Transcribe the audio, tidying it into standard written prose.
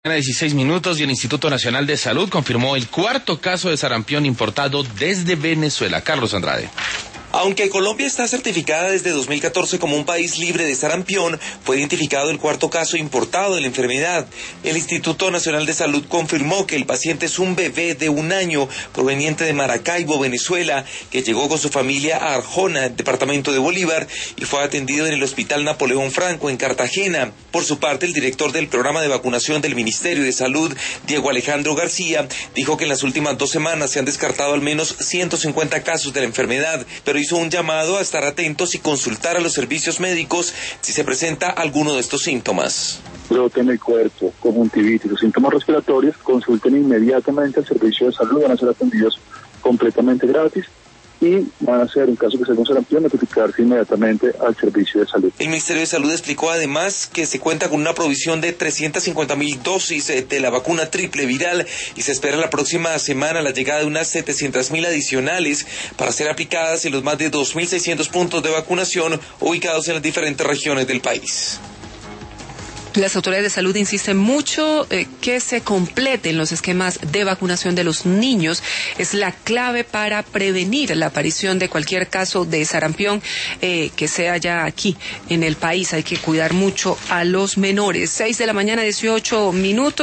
16 minutos y el Instituto Nacional de Salud confirmó el cuarto caso de sarampión importado desde Venezuela. Carlos Andrade. Aunque Colombia está certificada desde 2014 como un país libre de sarampión, fue identificado el cuarto caso importado de la enfermedad. El Instituto Nacional de Salud confirmó que el paciente es un bebé de 1 año proveniente de Maracaibo, Venezuela, que llegó con su familia a Arjona, departamento de Bolívar, y fue atendido en el Hospital Napoleón Franco en Cartagena. Por su parte, el director del programa de vacunación del Ministerio de Salud, Diego Alejandro García, dijo que en las últimas 2 semanas se han descartado al menos 150 casos de la enfermedad, pero hizo un llamado a estar atentos y consultar a los servicios médicos si se presenta alguno de estos síntomas. Brote en el cuerpo, conjuntivitis o síntomas respiratorios, consulten inmediatamente al servicio de salud, van a ser atendidos completamente gratis y van a ser, en caso que sea un sarampión, notificarse inmediatamente al servicio de salud. El Ministerio de Salud explicó además que se cuenta con una provisión de 350.000 dosis de la vacuna triple viral y se espera la próxima semana la llegada de unas 700.000 adicionales para ser aplicadas en los más de 2.600 puntos de vacunación ubicados en las diferentes regiones del país. Las autoridades de salud insisten mucho que se completen los esquemas de vacunación de los niños. Es la clave para prevenir la aparición de cualquier caso de sarampión que sea ya aquí en el país. Hay que cuidar mucho a los menores. 6 de la mañana, 18 minutos.